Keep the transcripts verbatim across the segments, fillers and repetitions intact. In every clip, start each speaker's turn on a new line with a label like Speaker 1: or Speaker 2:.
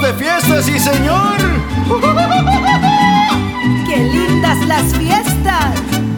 Speaker 1: de fiesta, sí señor.
Speaker 2: ¡Qué lindas las fiestas!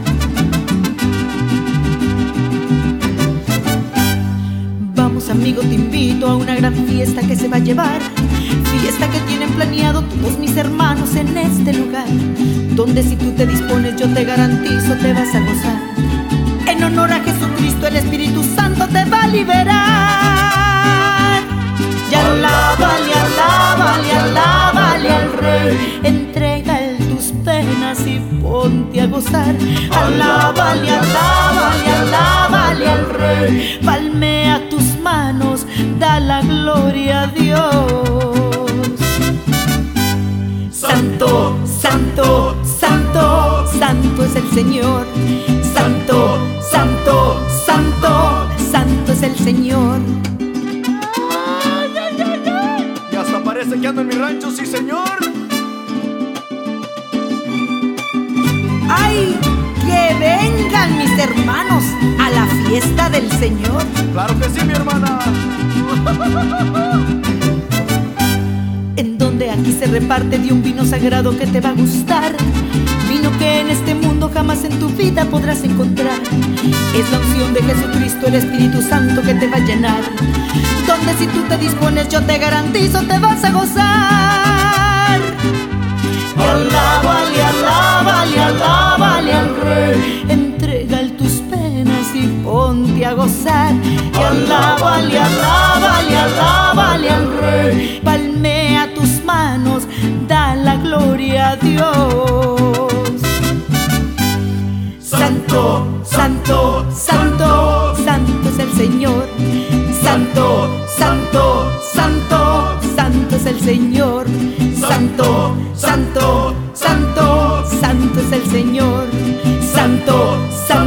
Speaker 2: Vamos amigo, te invito a una gran fiesta que se va a llevar. Fiesta que tienen planeado todos mis hermanos en este lugar, donde si tú te dispones yo te garantizo te vas a gozar. En honor a Jesucristo el Espíritu Santo te va a liberar. Y alábale, alábale, alábale al Rey. Entrega él tus penas y ponte a gozar. Alábale, alábale, alábale al Rey. Palmea tus manos, da la gloria a Dios. Santo, santo, santo, santo es el Señor. Santo, santo, santo, santo es el Señor.
Speaker 1: Y hasta parece que ando en mi rancho, sí señor.
Speaker 2: ¡Ay! ¡Que vengan mis hermanos a la fiesta del Señor!
Speaker 1: Claro que sí, mi hermana.
Speaker 2: En donde aquí se reparte de un vino sagrado que te va a gustar, vino que en este mundo jamás en tu vida podrás encontrar. Es la unción de Jesucristo, el Espíritu Santo que te va a llenar, donde si tú te dispones yo te garantizo te vas a gozar. Y alábale, alábale, alábale al Rey. Entrega él tus penas y ponte a gozar. Y alábale, alábale, alábale al Rey. Palmea tus manos, da la gloria a Dios. Santo, santo, santo, santo es el Señor. Santo, santo, santo, santo es el Señor. Santo, santo, santo, santo es el Señor. Santo, santo